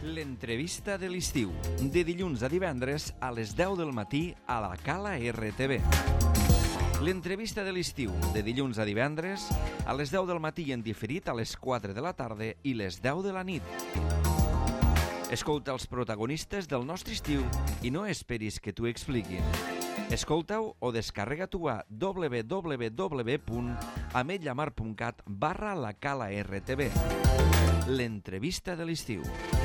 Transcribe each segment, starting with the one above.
L'entrevista de l'estiu, de dilluns a divendres a les 10 del matí a la Cala RTV. L'entrevista de l'estiu, de dilluns a divendres a les 10 del matí i en diferit a les 4 de la tarda i les 10 de la nit. Escolta els protagonistes del nostre estiu i no esperis que t'ho expliquin. Escolta-ho o descarrega-t'ho a www.ametlllamar.cat/la Cala RTV. L'entrevista de l'estiu.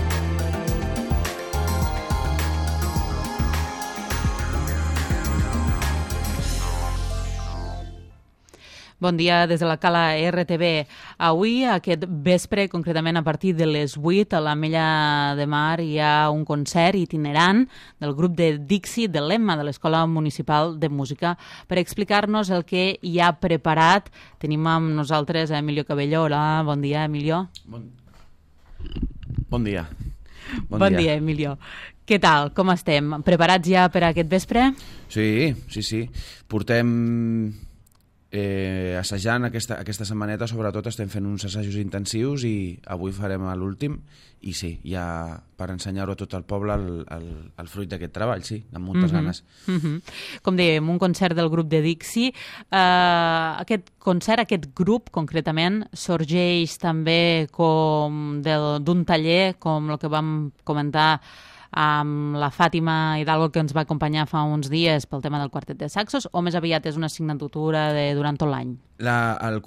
Bon dia des de la Cala RTV. Avui, aquest vespre, concretament a partir de les 8, a l'Ametlla de Mar hi ha un concert itinerant del grup de Dixi de l'Emma, de l'Escola Municipal de Música. Per explicar-nos el que hi ha preparat, tenim amb nosaltres a Emilio Cabello. Hola, bon dia, Emilio. Bon dia. Bon dia, Emilio. Què tal? Com estem? Preparats ja per a aquest vespre? Sí. Portem assajant aquesta setmaneta, sobretot estem fent uns assajos intensius i avui farem l'últim i sí, ja per ensenyar-ho a tot el poble el fruit d'aquest treball, sí, amb moltes ganes. Com dèiem, un concert del grup de Dixi. Aquest concert, aquest grup concretament, sorgeix també com d'un taller, com el que vam comentar amb la Fàtima Hidalgo, que ens va acompanyar fa uns dies pel tema del quartet de saxos, o més aviat és una assignatura durant tot l'any? El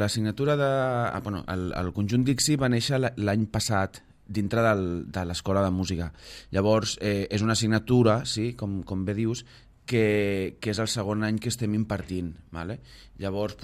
conjunt Dixi va néixer l'any passat dintre de l'Escola de Música. Llavors, és una assignatura, sí, com bé dius, que és el segon any que estem impartint. Vale? Llavors,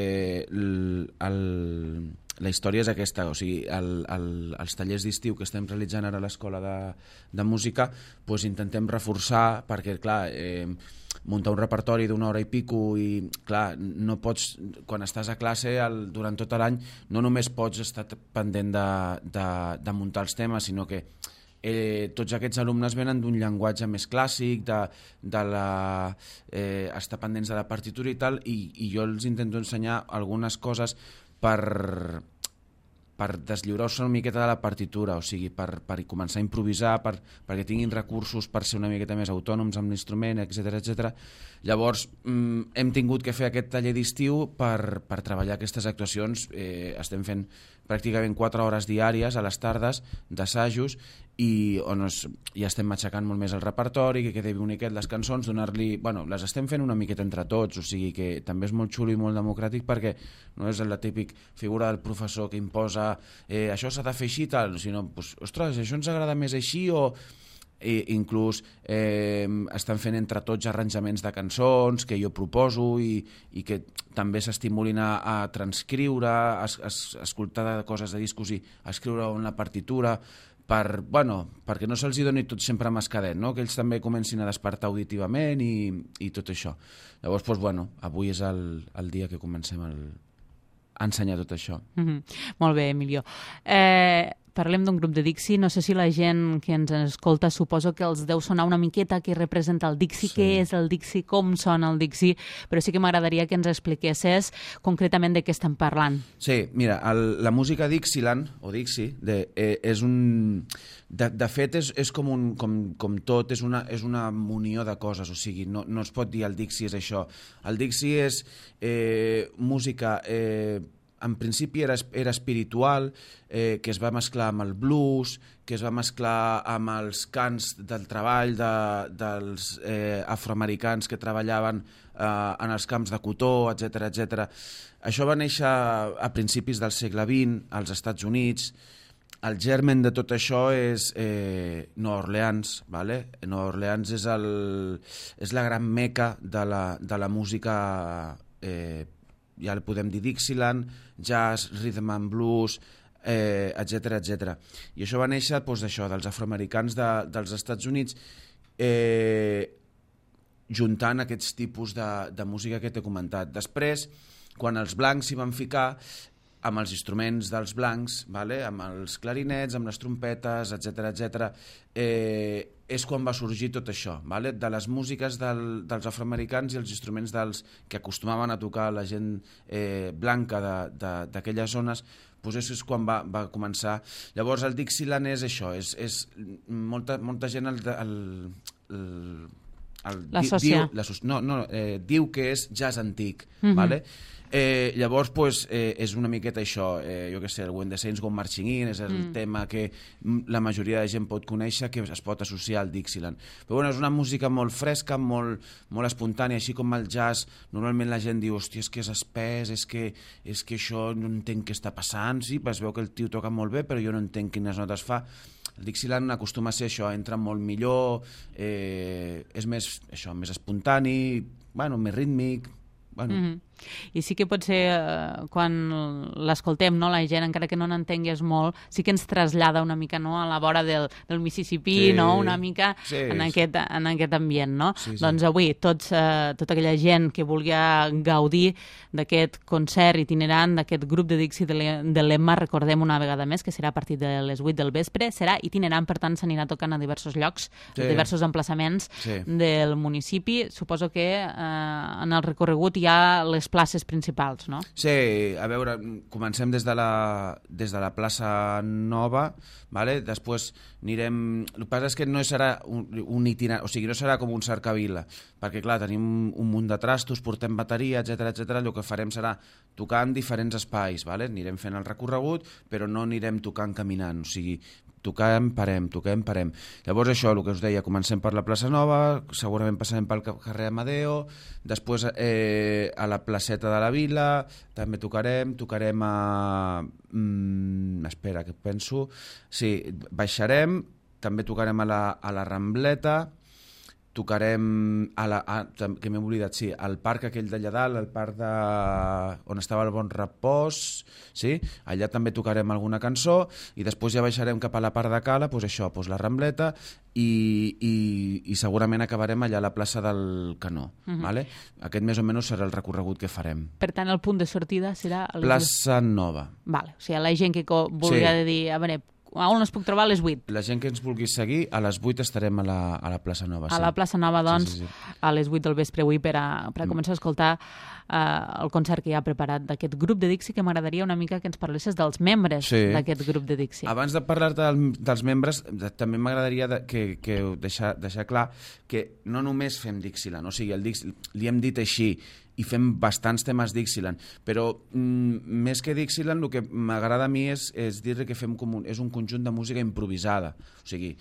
la història és aquesta, o sigui, els tallers d'estiu que estem realitzant ara a l'Escola de Música intentem reforçar, perquè, clar, muntar un repertori d'una hora i pico i, clar, no pots, quan estàs a classe durant tot l'any, no només pots estar pendent de muntar els temes, sinó que tots aquests alumnes venen d'un llenguatge més clàssic, estar pendents de la partitura i tal, i jo els intento ensenyar algunes coses per deslliurar-se una miqueta de la partitura, o sigui, per començar a improvisar, perquè tinguin recursos per ser una miqueta més autònoms amb l'instrument, etc. Llavors, hem tingut que fer aquest taller d'estiu per treballar aquestes actuacions. Estem fent pràcticament 4 hores diàries a les tardes d'assajos i on ja estem matxacant molt més el repertori, que quedi boniquet les cançons, donar-li... les estem fent una miqueta entre tots, o sigui que també és molt xulo i molt democràtic perquè no és la típic figura del professor que imposa això s'ha de fer així i tal, sinó, ostres, això ens agrada més així, o inclús estan fent entre tots arranjaments de cançons que jo proposo i que també s'estimulin a transcriure, a escoltar coses de discos i a escriure en la partitura, perquè no se'ls doni tot sempre mascadet, no? Que ells també comencin a despertar auditivament i tot això. Llavors, avui és el dia que comencem a ensenyar tot això. Molt bé, Emilio. Parlem d'un grup de Dixi. No sé si la gent que ens escolta suposo que els deu sonar una miqueta què representa el Dixi, què és el Dixi, com sona el Dixi, però sí que m'agradaria que ens expliquessis concretament de què estem parlant. Sí, mira, la música Dixieland, o Dixi, és un... De fet, és com tot, és una munió de coses, o sigui, no es pot dir el Dixi és això. El Dixi és música... en principi era espiritual, que es va mesclar amb el blues, que es va mesclar amb els cants del treball dels afroamericans que treballaven en els camps de cotó, etc. Això va néixer a principis del segle XX als Estats Units. El germen de tot això és Nova Orleans. Vale? Nova Orleans és la gran meca de la música ja li podem dir Dixieland, jazz, rhythm and blues, etc. I això va néixer dels afroamericans dels Estats Units juntant aquests tipus de música que t'he comentat. Després, quan els blancs s'hi van ficar, amb els instruments dels blancs, vale? Amb els clarinets, amb les trompetes, etc. És quan va sorgir tot això, vale? De les músiques dels afroamericans i els instruments que acostumaven a tocar la gent blanca d'aquelles zones, doncs és quan va començar. Llavors el Dixieland és això, és molta gent diu que és jazz antic, vale? Llavors és una miqueta això, jo què sé, el When the Saints Go Marching In és el tema que la majoria de gent pot conèixer, que es pot associar al Dixieland, però bueno, és una música molt fresca, molt espontània, així com el jazz. Normalment la gent diu, hòstia, és que és espès, és que això no entenc què està passant, sí, es veu que el tio toca molt bé però jo no entenc quines notes fa. El Dixieland acostuma a ser això, entra molt millor, és més espontani, bueno, més rítmic, bueno. I sí que pot ser, quan l'escoltem, no, la gent, encara que no n'entengués molt, sí que ens trasllada una mica, no, a la vora del Mississippi, no, una mica en aquest ambient, no? Sí. Doncs avui tota aquella gent que vulgui gaudir d'aquest concert itinerant, d'aquest grup de Dixie de l'Emma, recordem una vegada més que serà a partir de les 8 del vespre, serà itinerant, per tant s'anirà tocant a diversos llocs, a diversos emplaçaments del municipi. Suposo que en el recorregut hi ha les places principals, no? Sí, a veure, comencem des de la plaça Nova, vale? Després anirem... El que passa és que no serà un itinerari, o sigui, no serà com un cercavila, perquè clar, tenim un munt de trastos, portem bateria, etc. El que farem serà tocar en diferents espais, vale? Anirem fent el recorregut, però no anirem tocant caminant, o sigui, toquem, parem. Llavors això, el que us deia, comencem per la plaça Nova, segurament passarem pel carrer Amadeo, després a la placeta de la Vila, també tocarem a... espera, que penso... Sí, baixarem, també tocarem a la Rambleta, tocarem que m'he oblidat, sí, al parc aquell d'allà dalt, el parc on estava el Bon Repòs, sí? Allà també tocarem alguna cançó i després ja baixarem cap a la part de Cala, doncs això, la Rambleta, i segurament acabarem allà a la plaça del Canó. Vale? Aquest més o menys serà el recorregut que farem. Per tant, el punt de sortida serà... Plaça Nova. Vale. O sigui, la gent que vulgui dir, a veure, on es puc trobar a les 8? La gent que ens vulgui seguir, a les 8 estarem a la plaça Nova. A la plaça Nova, doncs, sí. A les 8 del vespre avui per a començar a escoltar el concert que hi ha preparat d'aquest grup de Dixie, que m'agradaria una mica que ens parlessis dels membres d'aquest grup de Dixie. Abans de parlar dels membres, també m'agradaria deixar clar que no només fem Dixieland, o sigui, li hem dit així, i fem bastants temes Dixieland, però més que Dixieland el que m'agrada a mi és dir que fem és un conjunt de música improvisada, o sigui,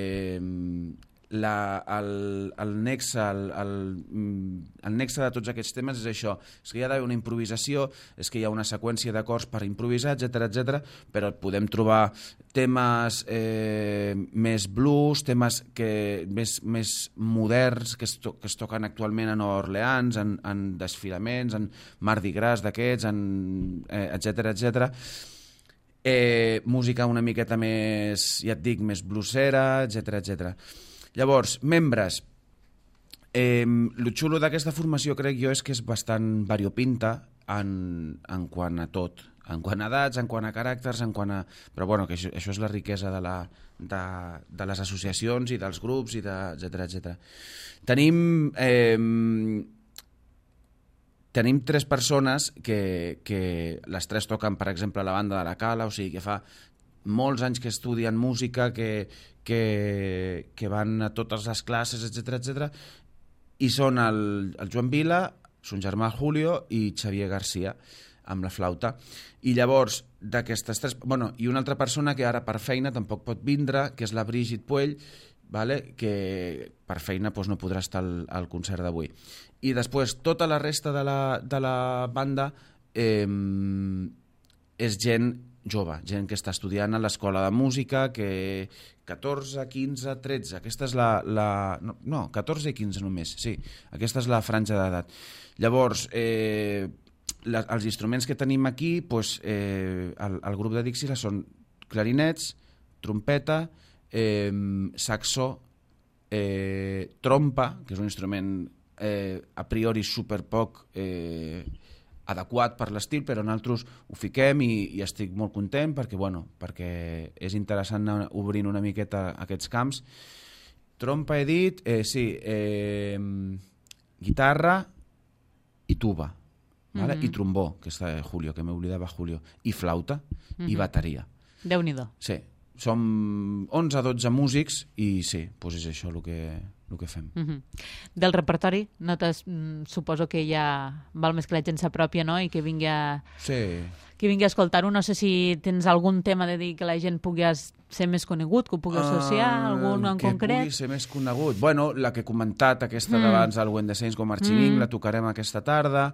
el nexe de tots aquests temes és això, és que hi ha d'haver una improvisació, és que hi ha una seqüència d'acords per improvisar, etc, però podem trobar temes més blues, temes més moderns que es toquen actualment a Nova Orleans, en desfilaments, en Mardi Gras d'aquests, etc. Música una miqueta més, ja et dic, més bluesera, etc. Llavors, membres. El xulo d'aquesta formació, crec jo, és que és bastant variopinta en quant a tot. En quant a edats, en quant a caràcters, però bueno, que això és la riquesa de les associacions i dels grups, etc. Tenim 3 persones que les 3 toquen, per exemple, a la banda de la Cala, o sigui que fa molts anys que estudien música, que van a totes les classes, etc. I són el Joan Vila, son germà Julio i Xavier Garcia, amb la flauta. I llavors, d'aquestes 3... Bueno, i una altra persona que ara per feina tampoc pot vindre, que és la Brigitte Puell, vale? Que per feina no podrà estar al concert d'avui. I després, tota la resta de la banda és gent jove, gent que està estudiant a l'escola de música, que 14, 15, 13, aquesta és no, 14 i 15 només, sí, aquesta és la franja d'edat. Llavors, els instruments que tenim aquí, el grup de Dixie són clarinets, trompeta, saxo, trompa, que és un instrument a priori superpoc adequat per l'estil, però nosaltres ho fiquem i estic molt content perquè és interessant anar obrint una miqueta aquests camps. Trompa he dit, guitarra i tuba, vale? I trombó, que està Julio, que m'oblidava Julio, i flauta i bateria. Déu-n'hi-do. Sí, som 11-12 músics i sí, doncs és això el que fem. Del repertori, suposo que ja val més que la gent s'apropia, no? I que vingui a escoltar-ho. No sé si tens algun tema de dir que la gent pugui ser més conegut, que ho pugui associar, algun en concret? Que pugui ser més conegut. Bueno, la que he comentat, aquesta d'abans, el When the Saints Go Marching In, la tocarem aquesta tarda.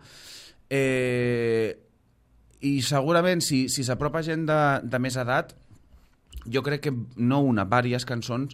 I segurament, si s'apropa gent de més edat, jo crec que no una, diverses cançons,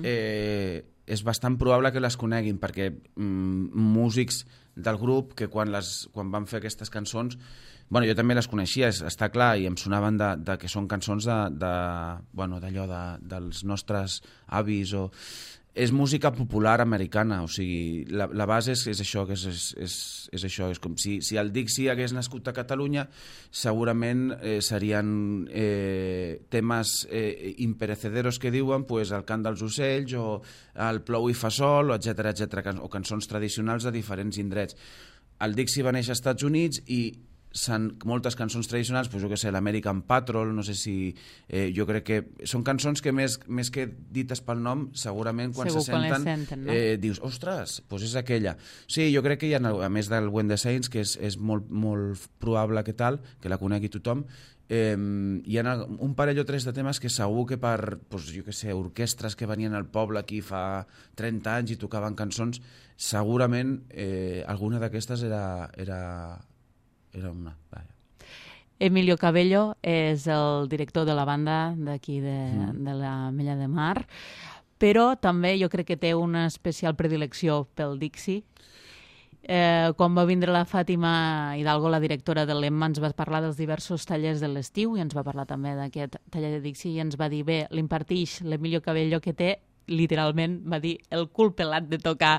és bastant probable que les coneguin, perquè músics del grup que quan van fer aquestes cançons, bueno, jo també les coneixia, està clar, i em sonaven que són cançons d'allò dels nostres avis o... És música popular americana, o sigui, la base és això, que és això, és com si el Dixie hagués nascut a Catalunya, segurament serien temes imperecederos que diuen, pues, el cant dels ocells o el plou i fa sol, etcètera, o cançons tradicionals de diferents indrets. El Dixie va néixer als Estats Units i moltes cançons tradicionals, doncs jo què sé, l'American Patrol, no sé si... jo crec que són cançons que més que dites pel nom, segurament quan se senten, no? Dius, ostres, doncs és aquella. Sí, jo crec que hi ha, a més del When the Saints, que és molt, molt probable que la conegui tothom, hi ha un parell o tres de temes que segur que per, doncs, jo què sé, orquestres que venien al poble aquí fa 30 anys i tocaven cançons, segurament alguna d'aquestes era una. Emilio Cabello és el director de la banda d'aquí de l'Ametlla de Mar, però també jo crec que té una especial predilecció pel Dixie. Quan va vindre la Fàtima Hidalgo, la directora de l'Emma, ens va parlar dels diversos tallers de l'estiu i ens va parlar també d'aquest taller de Dixie i ens va dir, bé, l'impartix l'Emilio Cabello, que té, literalment, va dir, el cul pelat de tocar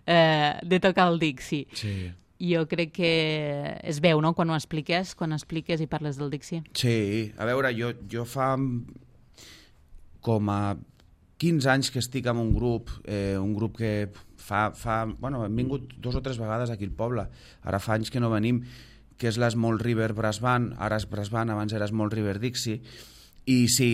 el Dixie. Sí. Jo crec que es veu, no?, quan ho expliques i parles del Dixie. Sí, a veure, jo fa com a 15 anys que estic en un grup que bueno, hem vingut 2 o 3 vegades aquí al poble, ara fa anys que no venim, que és l'Small River Brass Band, ara és Brass Band, abans era Small River Dixie, i sí,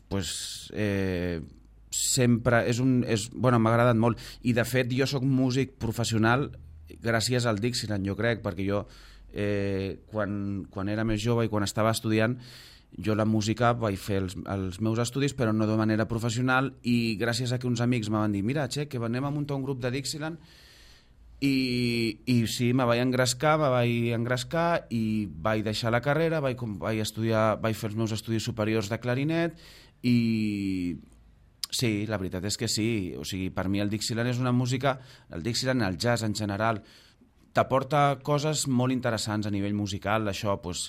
sempre bueno, m'ha agradat molt, i de fet jo sóc músic professional gràcies al Dixieland, jo crec, perquè jo quan era més jove i quan estava estudiant, jo la música vaig fer els meus estudis, però no de manera professional, i gràcies a que uns amics me van dir, mira, Che, que anem a muntar un grup de Dixieland, i sí, me vaig engrescar i vaig deixar la carrera, vaig fer els meus estudis superiors de clarinet, i sí, la veritat és que sí, o sigui, per mi el Dixieland és una música, el Dixieland, el jazz en general, t'aporta coses molt interessants a nivell musical, això, doncs,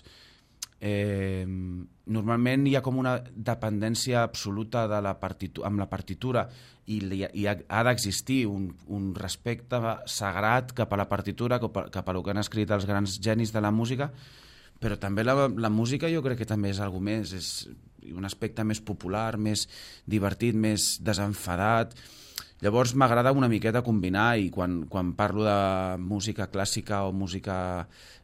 normalment hi ha com una dependència absoluta amb la partitura i ha d'existir un respecte sagrat cap a la partitura, cap a el que han escrit els grans genis de la música, però també la música jo crec que també és alguna més, és un aspecte més popular, més divertit, més desenfadat. Llavors m'agrada una miqueta combinar, i quan parlo de música clàssica o música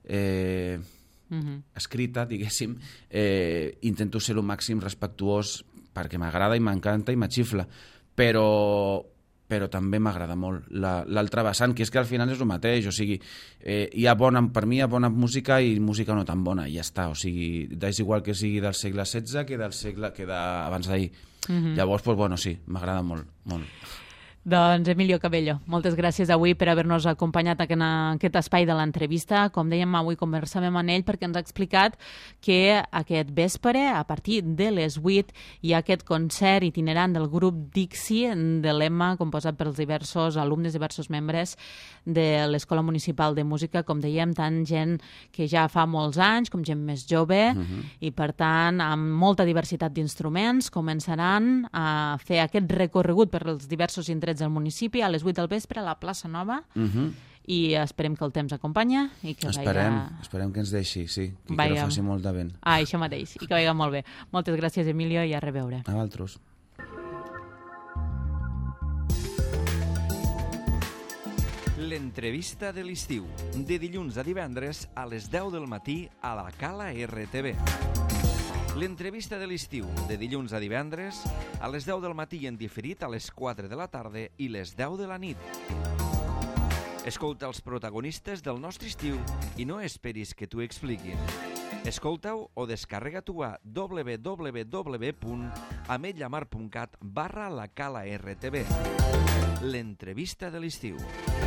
escrita, diguéssim, intento ser el màxim respectuós perquè m'agrada i m'encanta i m'axifla, però també m'agrada molt l'altre vessant, que és que al final és el mateix, o sigui, per mi hi ha bona música i música no tan bona, i ja està, o sigui, és igual que sigui del segle XVI que d'abans d'ahir. Llavors, doncs, bueno, sí, m'agrada molt, molt. Doncs Emilio Cabello, moltes gràcies avui per haver-nos acompanyat en aquest espai de l'entrevista. Com dèiem, avui conversàvem amb ell perquè ens ha explicat que aquest vespre, a partir de les 8, hi ha aquest concert itinerant del grup Dixie de l'Emma, composat pels diversos alumnes, diversos membres de l'Escola Municipal de Música, com dèiem, tant gent que ja fa molts anys com gent més jove, i per tant, amb molta diversitat d'instruments, començaran a fer aquest recorregut per els diversos indrets del municipi a les 8 del vespre a la plaça Nova, i esperem que el temps acompanya i que Esperem que ens deixi, sí, que no faci molt de vent. Això mateix, i que vagi molt bé. Moltes gràcies, Emilio, i a reveure. A vosaltres. L'entrevista de l'estiu, de dilluns a divendres a les 10 del matí a la Cala RTV. L'entrevista de l'estiu, de dilluns a divendres a les 10 del matí i en diferit a les 4 de la tarda i les 10 de la nit. Escolta els protagonistes del nostre estiu i no esperis que t'ho expliquin. Escolta-ho o descarrega-t'ho a www.ametlllamar.cat/la Cala RTV. L'entrevista de l'estiu.